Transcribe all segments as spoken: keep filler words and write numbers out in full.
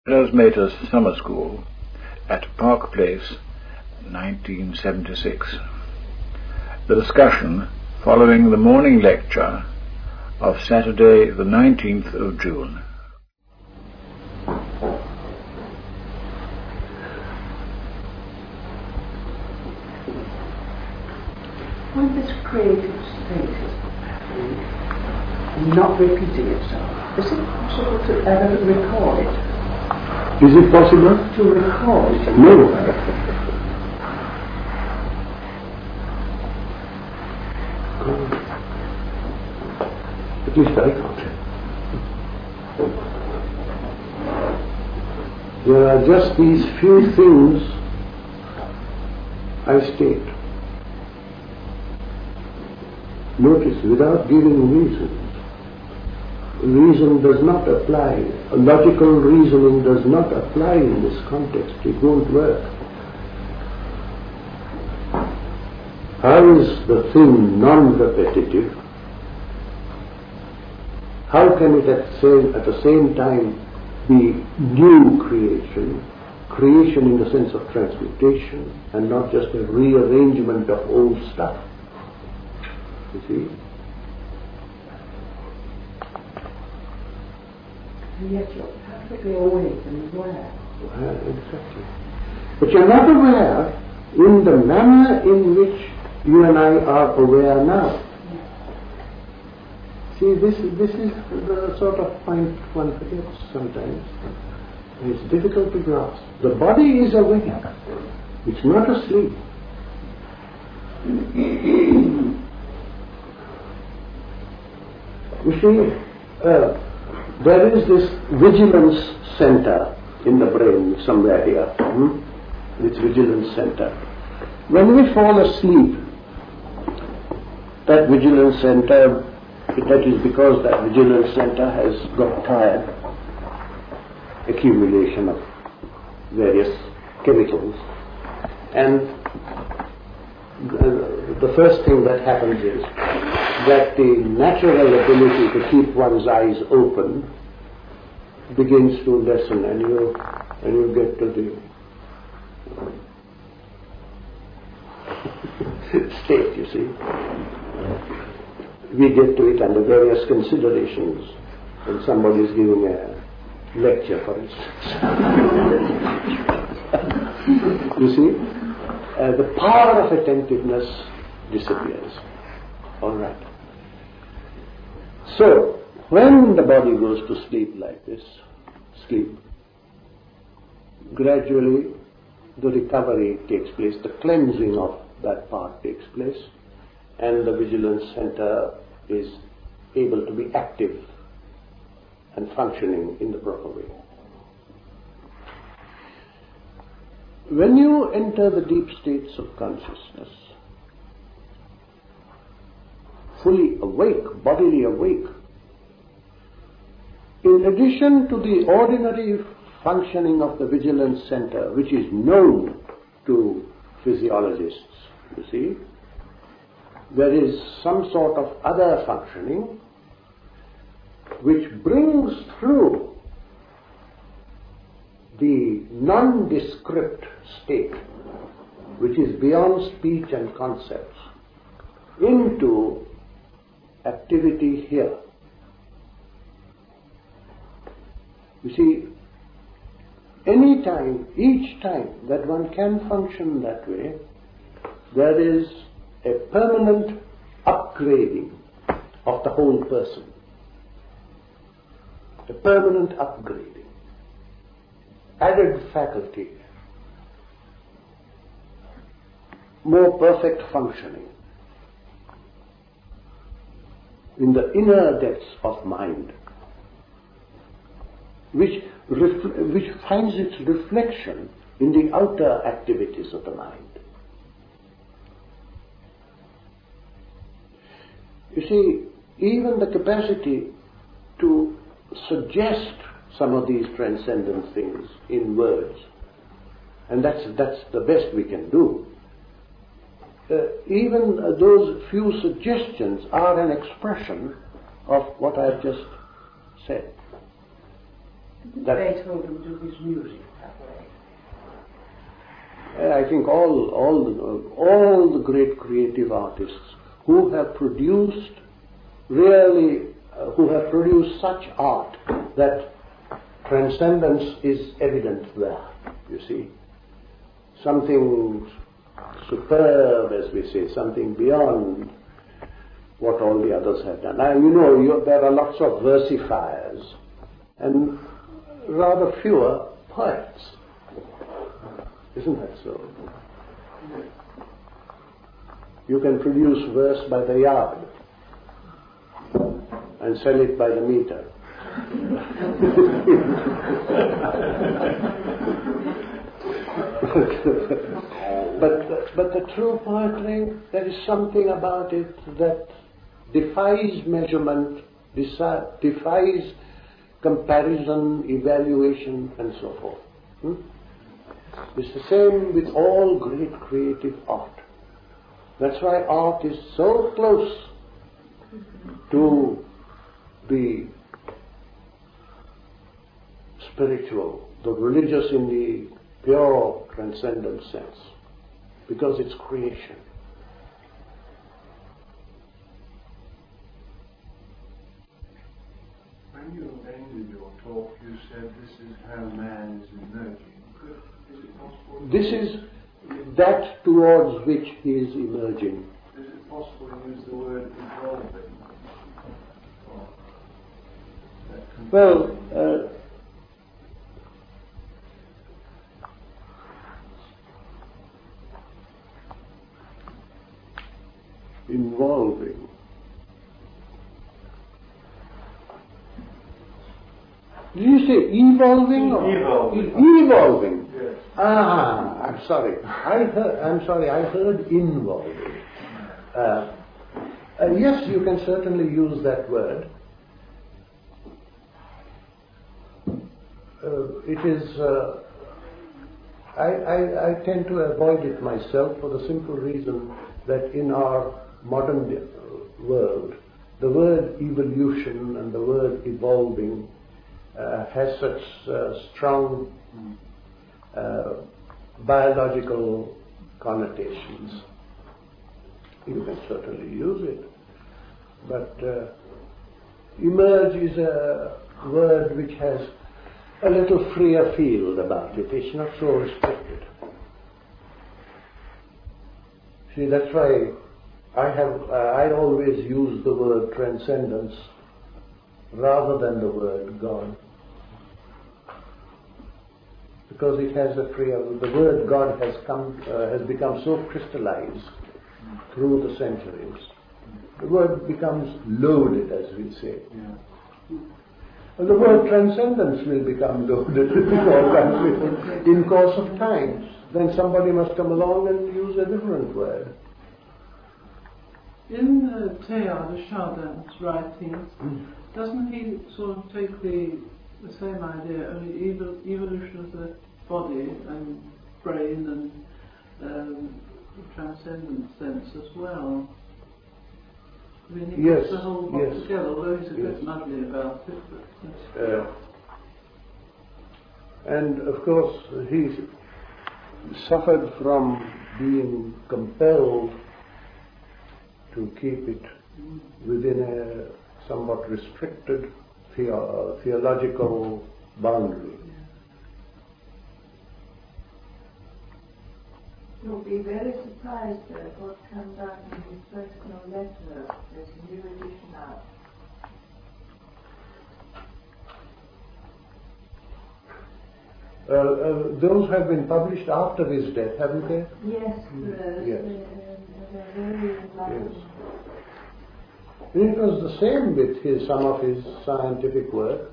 Erasmatus Summer School at Park Place, nineteen seventy-six. The discussion following the morning lecture of Saturday the nineteenth of June. When this creative state is happening and not repeating itself, is it possible to ever recall it? Is it possible? To recall it? No. At least I can't. There are just these few things I state. Notice, without giving reasons. Reason does not apply. Logical reasoning does not apply in this context. It won't work. How is the thing non-repetitive? How can it at, same, at the same time be new creation, creation in the sense of transmutation, and not just a rearrangement of old stuff? You see? And yet you're perfectly awake and aware. Well, exactly. But you're not aware in the manner in which you and I are aware now. See, this, this is the sort of point one forgets sometimes. It's difficult to grasp. The body is awake. It's not asleep. You see, uh, there is this vigilance center in the brain somewhere here. Hmm? This vigilance center. When we fall asleep, that vigilance center, that is because that vigilance center has got tired. Accumulation of various chemicals. And the first thing that happens is that the natural ability to keep one's eyes open begins to lessen, and you and you get to the state, you see. We get to it under various considerations when somebody is giving a lecture, for instance. You see, uh, the power of attentiveness disappears. All right. So, when the body goes to sleep like this, sleep, gradually the recovery takes place, the cleansing of that part takes place, and the vigilance center is able to be active and functioning in the proper way. When you enter the deep states of consciousness, fully awake, bodily awake, in addition to the ordinary functioning of the vigilance center, which is known to physiologists, you see, there is some sort of other functioning which brings through the nondescript state, which is beyond speech and concepts, into activity here. You see, any time, each time that one can function that way, there is a permanent upgrading of the whole person. A permanent upgrading. Added faculty. More perfect functioning. In the inner depths of mind, which ref- which finds its reflection in the outer activities of the mind. You see, even the capacity to suggest some of these transcendent things in words, and that's that's the best we can do. Uh, even uh, those few suggestions are an expression of what I've just said. Did Beethoven do his music that way? I think all, all, the, all the great creative artists who have produced really, uh, who have produced such art that transcendence is evident there, you see. Something superb, as we say, something beyond what all the others have done. Now, you know, you, there are lots of versifiers and rather fewer poets. Isn't that so? You can produce verse by the yard and sell it by the meter. but, but the true poetry, there is something about it that defies measurement, defies comparison, evaluation, and so forth. Hmm? It's the same with all great creative art. That's why art is so close to the spiritual, the religious in the pure transcendent sense, because it's creation. When you ended your talk, you said this is how man is emerging. Is it possible? This is that towards which he is emerging. Is it possible to use the word evolving? Well, uh, involving. Did you say evolving or evolving? Evolving. Yes. Ah, I'm sorry. I heard. I'm sorry. I heard involving. Uh, uh, yes, you can certainly use that word. Uh, it is. Uh, I, I, I tend to avoid it myself for the simple reason that in our modern world, the word evolution and the word evolving uh, has such uh, strong uh, biological connotations. You can certainly use it, but uh, emerge is a word which has a little freer field about it. It's not so restricted. See, that's why I have uh, I always use the word transcendence rather than the word God, because it has a freer. The word God has come uh, has become so crystallized through the centuries. The word becomes loaded, as we say. Yeah. And the word transcendence will become loaded in course of time. Then somebody must come along and use a different word. In uh, Teilhard de Chardin's writings, mm. doesn't he sort of take the the same idea, only evol- evolution of the body and brain and um, transcendent sense as well? I mean, he yes, puts the whole lot yes. together, although he's a yes. bit muddly about it. But uh, and of course, he suffered from being compelled to keep it within a somewhat restricted theo- theological boundary. You'll be very surprised at what comes out in his personal letter. There's a new edition out. Uh, uh, those have been published after his death, haven't they? Yes, uh, yes. They're, they're very enlightening. Yes. And it was the same with his, some of his scientific work.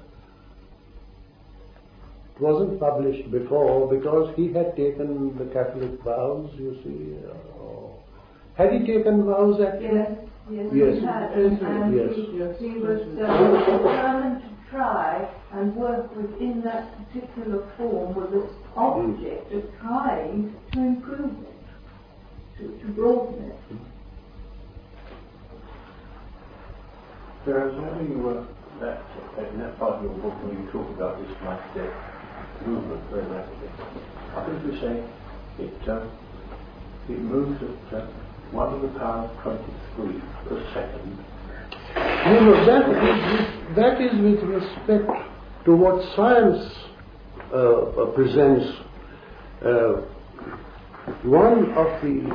It wasn't published before because he had taken the Catholic vows, you see. Uh, had he taken vows actually? Yes, yes, yes. he had. And, and yes. he, he was uh, determined to try and work within that particular form with this object mm. of trying to improve it, to, to broaden it. There's only uh, that, in that part of your book where you talk about this matter movement very rapidly, I think you say it uh, it moves at uh, one to the power of twenty-three per second. No, no, that is, that is with respect to what science uh, presents. Uh, one of the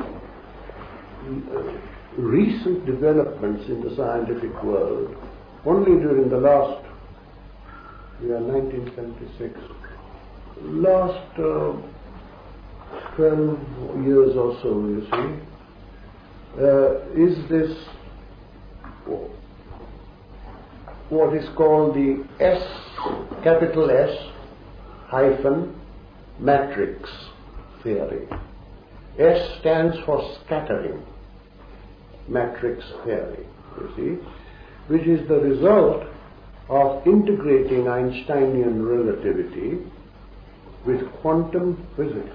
uh, recent developments in the scientific world, only during the last, we are nineteen seventy-six, last uh, twelve years or so, you see, uh, is this what is called the S, capital S, hyphen, matrix theory. S stands for scattering matrix theory, you see, which is the result of integrating Einsteinian relativity with quantum physics,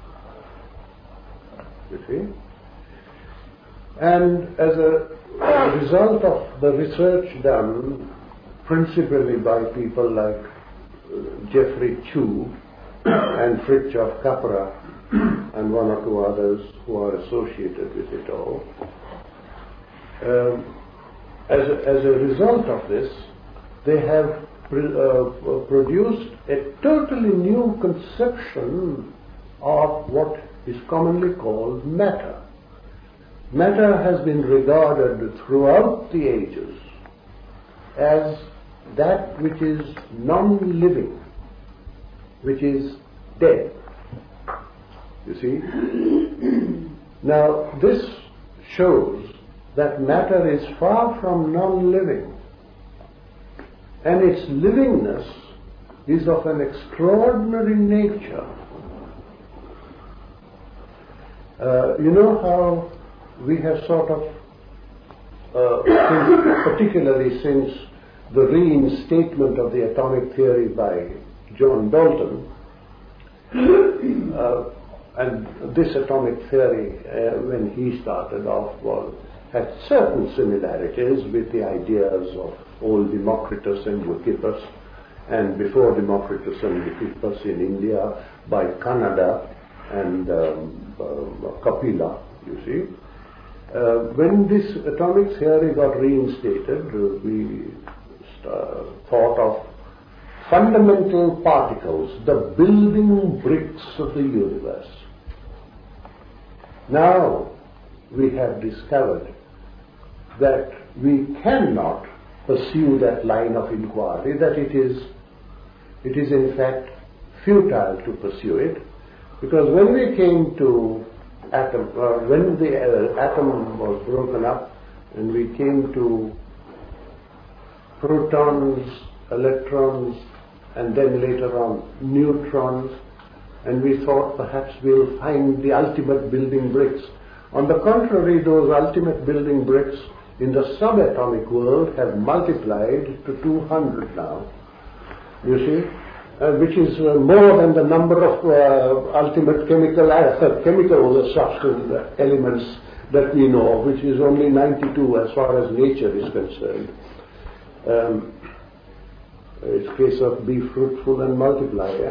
you see. And as a result of the research done principally by people like uh, Geoffrey Chew and Fritjof Capra and one or two others who are associated with it all, um, as, a, as a result of this, they have pr- uh, produced a totally new conception of what is commonly called matter. Matter has been regarded throughout the ages as that which is non-living, which is dead. You see? Now, this shows that matter is far from non-living, and its livingness is of an extraordinary nature. Uh, you know how we have sort of, uh, since, particularly since the reinstatement of the atomic theory by John Dalton, uh, and this atomic theory, uh, when he started off, was, had certain similarities with the ideas of old Democritus and Leucippus, and before Democritus and Leucippus in India by Kannada and um, uh, Kapila, you see. Uh, when this atomic theory got reinstated, uh, we uh, thought of fundamental particles, the building bricks of the universe. Now we have discovered that we cannot pursue that line of inquiry, that it is, it is in fact futile to pursue it, because when we came to atom, uh, when the uh, atom was broken up and we came to protons, electrons, and then later on neutrons, and we thought perhaps we'll find the ultimate building bricks. On the contrary, those ultimate building bricks in the subatomic world have multiplied to two hundred now, you see, uh, which is uh, more than the number of uh, ultimate chemical uh, chemical substance elements that we know, which is only ninety-two as far as nature is concerned. Um, It's a case of be fruitful and multiply. Eh?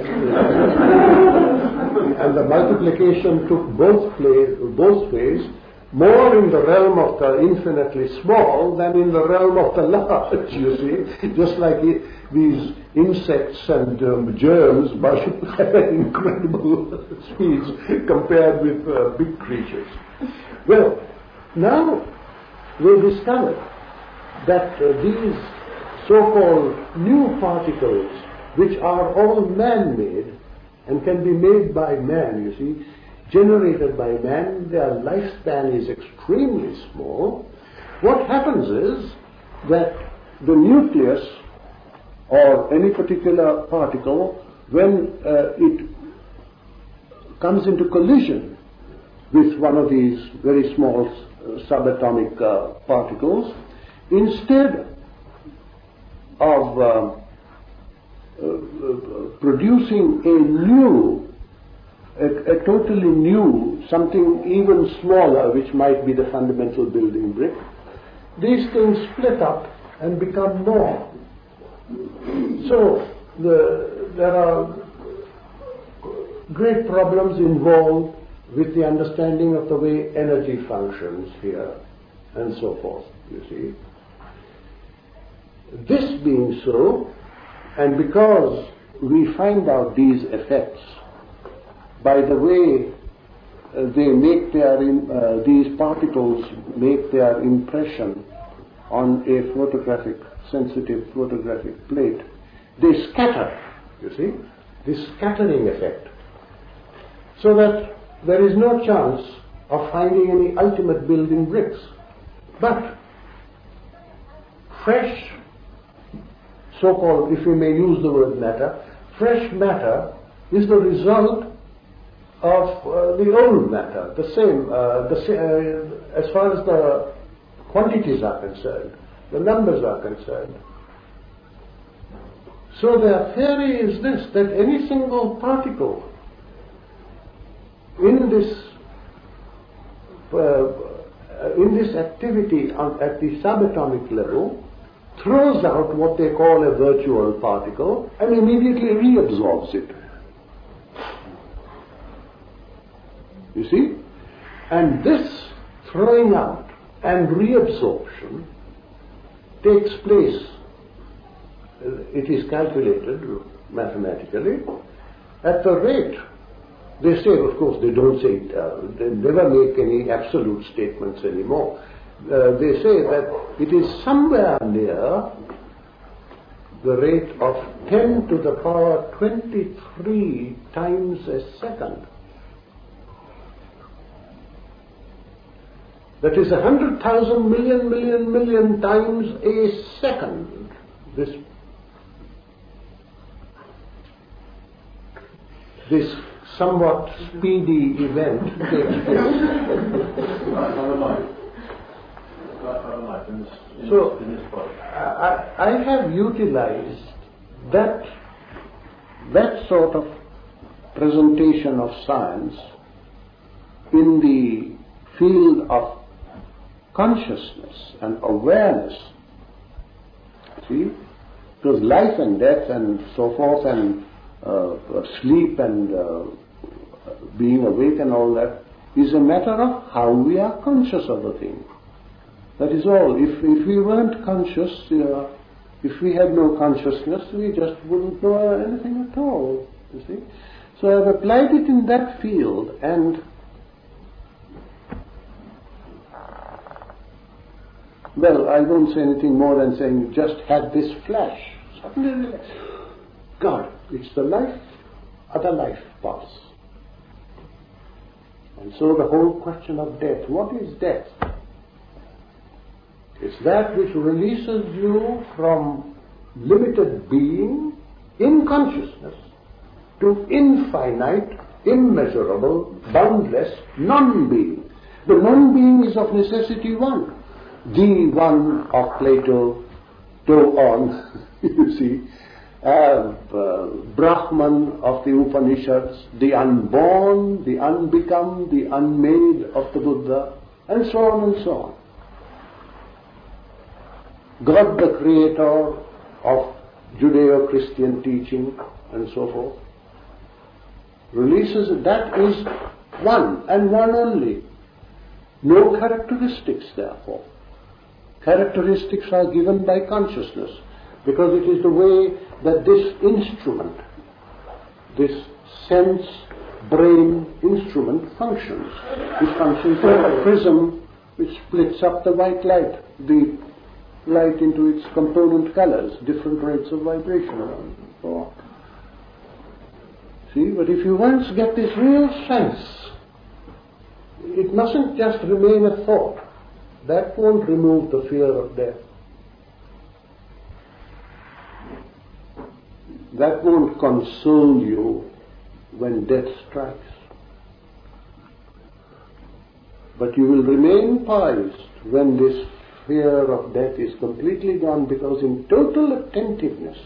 And the multiplication took both, play, both ways, more in the realm of the infinitely small than in the realm of the large, you see. Just like it, these insects and um, germs multiply at incredible speeds compared with uh, big creatures. Well, now we discovered that uh, these so-called new particles, which are all man-made and can be made by man, you see, generated by man, their lifespan is extremely small. What happens is that the nucleus or any particular particle, when uh, it comes into collision with one of these very small uh, subatomic uh, particles, instead of uh, uh, uh, producing a new, a, a totally new, something even smaller, which might be the fundamental building brick, these things split up and become more. So the, there are great problems involved with the understanding of the way energy functions here and so forth, you see. This being so, and because we find out these effects by the way uh, they make their, in, uh, these particles make their impression on a photographic, sensitive photographic plate, they scatter, you see, this scattering effect, so that there is no chance of finding any ultimate building bricks. But fresh, so-called, if we may use the word matter, fresh matter is the result of uh, the old matter, the same, uh, the sa- uh, as far as the quantities are concerned, the numbers are concerned. So their theory is this, that any single particle in this uh, in this activity on, at the subatomic level throws out what they call a virtual particle and immediately reabsorbs it. You see? And this throwing out and reabsorption takes place, it is calculated mathematically, at the rate, they say, of course, they don't say it, uh, they never make any absolute statements anymore. Uh, they say that it is somewhere near the rate of ten to the power twenty-three times a second. That is a hundred thousand million, million, million times a second. This, this somewhat speedy event takes place. So, I, I have utilized that, that sort of presentation of science in the field of consciousness and awareness. See? Because life and death and so forth and uh, sleep and uh, being awake and all that is a matter of how we are conscious of the thing. That is all. If, if we weren't conscious, uh, if we had no consciousness, we just wouldn't know anything at all, you see. So I've applied it in that field, and well, I won't say anything more than saying just had this flash. Suddenly, God, it's the life, other life pulse. And so the whole question of death, what is death? It's that which releases you from limited being in consciousness to infinite, immeasurable, boundless non-being. The non-being is of necessity one. The one of Plato, go on, you see, uh, uh, Brahman of the Upanishads, the unborn, the unbecome, the unmade of the Buddha, and so on and so on. God, the creator of Judeo-Christian teaching and so forth, releases, that is one and one only. No characteristics, therefore. Characteristics are given by consciousness, because it is the way that this instrument, this sense brain instrument functions. It functions like a prism which splits up the white light, the light into its component colors, different rates of vibration and so on. See, but if you once get this real sense, it mustn't just remain a thought. That won't remove the fear of death. That won't console you when death strikes. But you will remain poised when this fear of death is completely gone, because in total attentiveness,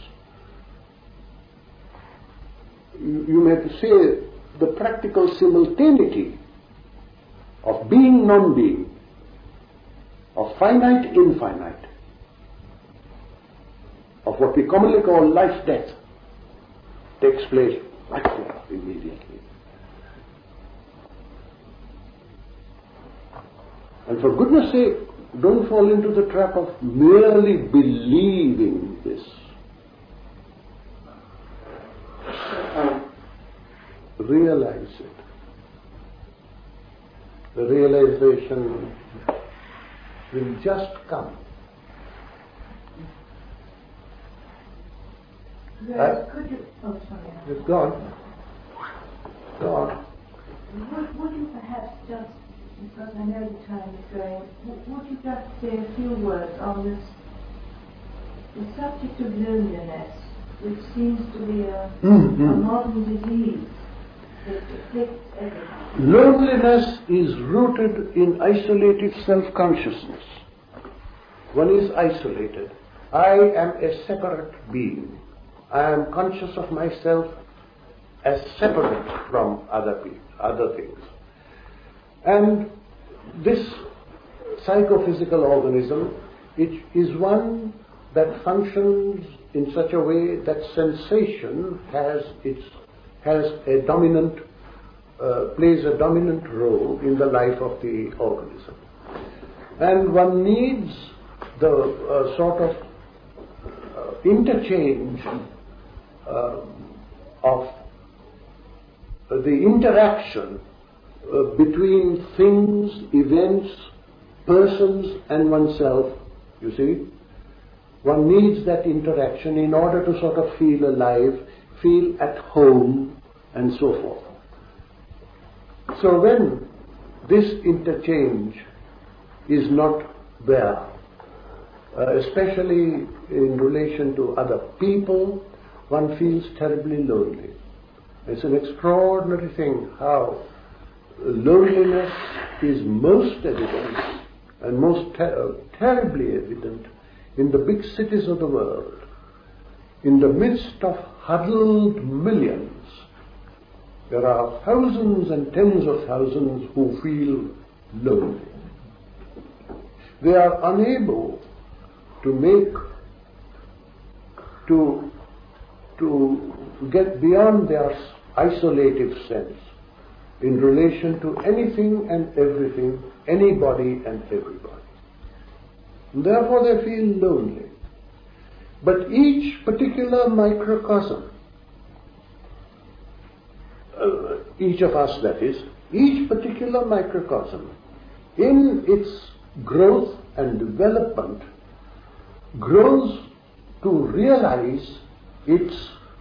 you, you may say the practical simultaneity of being non-being, of finite infinite, of what we commonly call life-death takes place right there immediately. And for goodness sake, don't fall into the trap of merely believing this. Realize it. The realization will just come. Yes, Uh, could you, oh sorry. It's gone. Gone. Would, would you perhaps just, because I know the time is going, w- would you just say a few words on this, the subject of loneliness, which seems to be a, Mm-hmm. a modern disease that afflicts everyone? Loneliness is rooted in isolated self-consciousness. One is isolated. I am a separate being. I am conscious of myself as separate from other people, other things. And this psychophysical organism, it is one that functions in such a way that sensation has its has a dominant uh, plays a dominant role in the life of the organism, and one needs the uh, sort of uh, interchange uh, of uh, the interaction uh, between things, events, persons, and oneself. You see, one needs that interaction in order to sort of feel alive, feel at home, and so forth. So when this interchange is not there, uh, especially in relation to other people, one feels terribly lonely. It's an extraordinary thing how loneliness is most evident and most ter- terribly evident in the big cities of the world. In the midst of huddled millions, there are thousands and tens of thousands who feel lonely. They are unable to make, to, to get beyond their isolative sense in relation to anything and everything, anybody and everybody. And therefore they feel lonely. But each particular microcosm, uh, each of us that is, each particular microcosm, in its growth and development, grows to realize its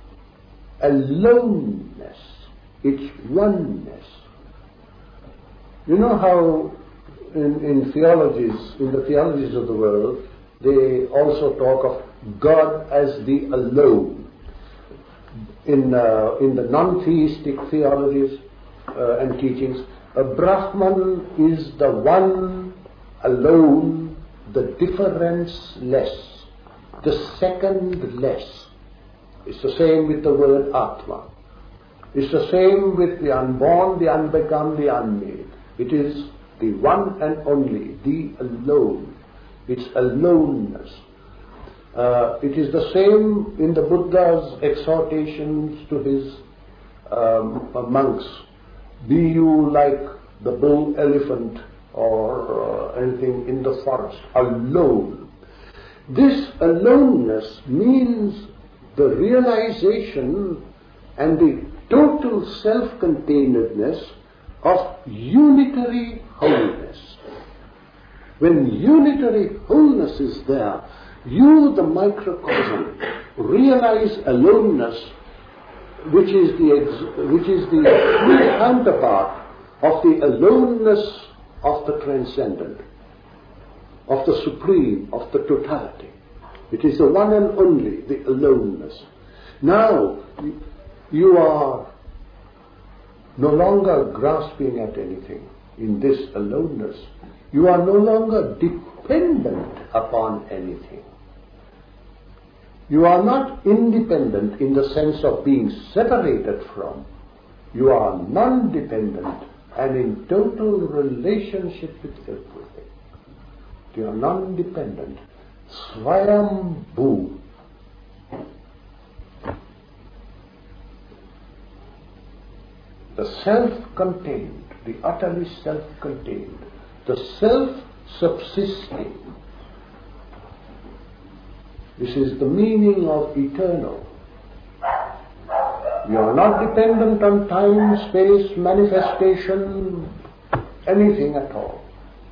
aloneness, its oneness. You know how in, in theologies, in the theologies of the world, they also talk of God as the alone. In, uh, in the non-theistic theologies uh, and teachings, a Brahman is the one alone, the difference-less, the second-less. It's the same with the word Atma. It's the same with the unborn, the unbecome, the unmade. It is the one and only, the alone. It's aloneness. Uh, it is the same in the Buddha's exhortations to his um, monks. Be you like the bull elephant or uh, anything in the forest, alone. This aloneness means the realization and the total self-containedness of unitary wholeness. When unitary wholeness is there, you, the microcosm, realize aloneness, which is the ex- which is the counterpart of the aloneness of the transcendent, of the supreme, of the totality. It is the one and only, the aloneness. Now, you are no longer grasping at anything in this aloneness. You are no longer dependent upon anything. You are not independent in the sense of being separated from. You are non-dependent and in total relationship with everything. You are non-dependent. Swayambhu. the self-contained, the utterly self-contained, the self-subsisting. This is the meaning of eternal. You are not dependent on time, space, manifestation, anything at all.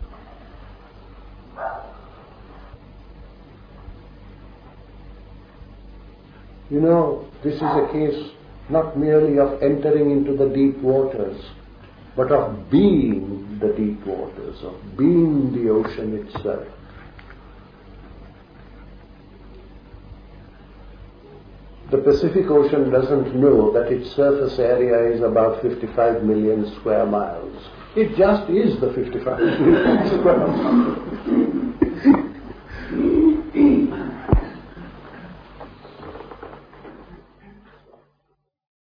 You know, this is a case not merely of entering into the deep waters, but of being the deep waters, of being the ocean itself. The Pacific Ocean doesn't know that its surface area is about fifty-five million square miles. It just is the fifty-five million square miles.